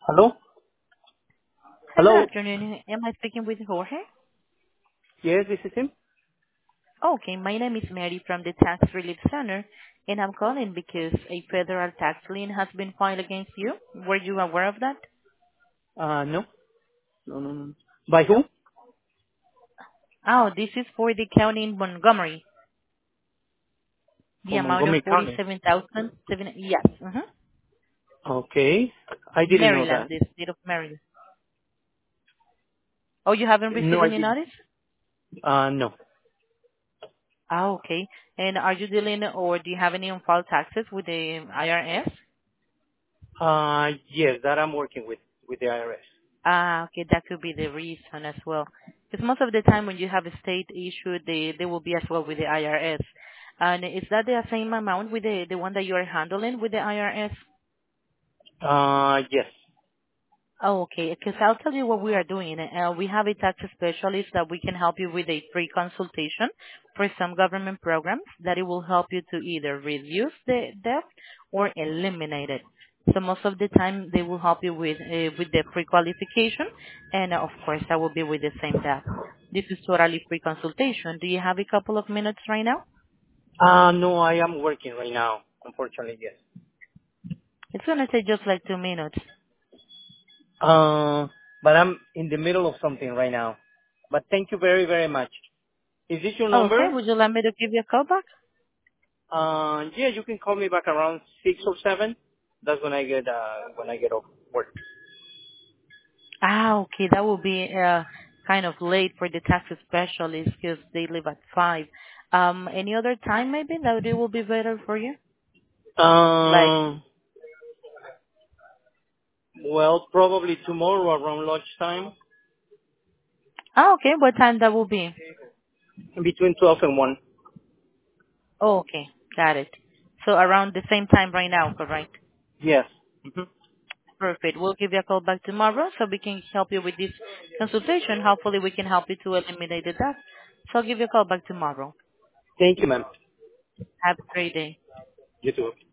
Hello? Hi, good Hello? afternoon. Am I speaking with Jorge? Yes, this is him. Okay, my name is Mary from the Tax Relief Center, and I'm calling because a federal tax lien has been filed against you. Were you aware of that? No. No, no, no. By No. who? Oh, this is for the county in Montgomery. The For amount of Montgomery County. 47,007. Yes. Okay. I didn't know Maryland, that. the state of Maryland. Oh, you haven't No, received I any didn't. notice? No. Ah, okay. And are you dealing or do you have any on-file taxes with the IRS? Yes, that I'm working with the IRS. Ah, okay, that could be the reason as well. Because most of the time when you have a state issue, they will be as well with the IRS. And is that the same amount with the one that you are handling with the IRS? Yes. Oh, okay. Because I'll tell you what we are doing. We have a tax specialist that we can help you with a free consultation for some government programs that it will help you to either reduce the debt or eliminate it. So most of the time they will help you with the pre-qualification, and of course that will be with the same debt. This is totally free consultation. Do you have a couple of minutes right now? No, I am working right now. Unfortunately, yes. It's gonna take just like 2 minutes. But I'm in the middle of something right now. But thank you very, very much. Is this your Okay. number? Would you like me to give you a call back? Yeah, you can call me back around 6 or 7. That's when I get off work. Ah, okay. That will be kind of late for the tax specialist because they leave at 5. Any other time maybe that it will be better for you? Like, Um, well, probably tomorrow around lunchtime, ah, okay. What time that will be? between 12 and 1. Oh, okay. Got it. So around the same time right now, correct? Yes. Hmm. Perfect. We'll give you a call back tomorrow so we can help you with this consultation. Hopefully we can help you to eliminate the debt. So I'll give you a call back tomorrow. Thank you, ma'am. Have a great day. You too.